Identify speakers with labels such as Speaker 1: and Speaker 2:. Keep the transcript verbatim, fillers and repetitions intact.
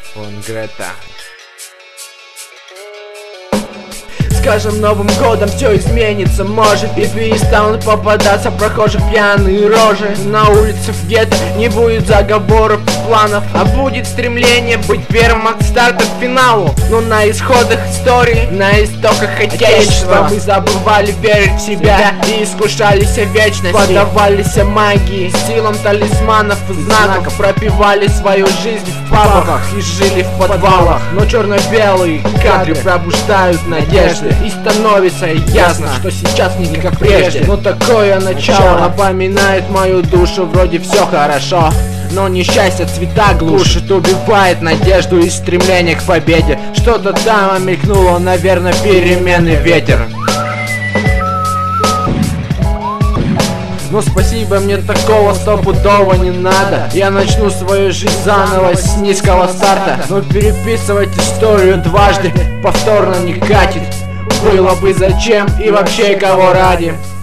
Speaker 1: Вон Грета.
Speaker 2: С каждым Новым годом все изменится, может, и перестанут попадаться прохожих пьяные рожи. На улицах гетто не будет заговоров и планов, а будет стремление быть первым от старта к финалу. Но на исходах истории, на истоках отечества мы забывали верить в себя и искушались вечности, поддавались магии, силам талисманов и знаков, пропивали свою жизнь в пабах и жили в подвалах. Но черно-белые кадры пробуждают надежды, и становится ясно, что сейчас не как прежде. Но такое начало напоминает мою душу, вроде все хорошо, но несчастье цвета глушит, убивает надежду и стремление к победе. Что-то там мелькнуло, наверное, переменный ветер. Но спасибо, мне такого стопудово не надо. Я начну свою жизнь заново с низкого старта. Но переписывать историю дважды повторно не катит. Было бы зачем и вообще кого ради.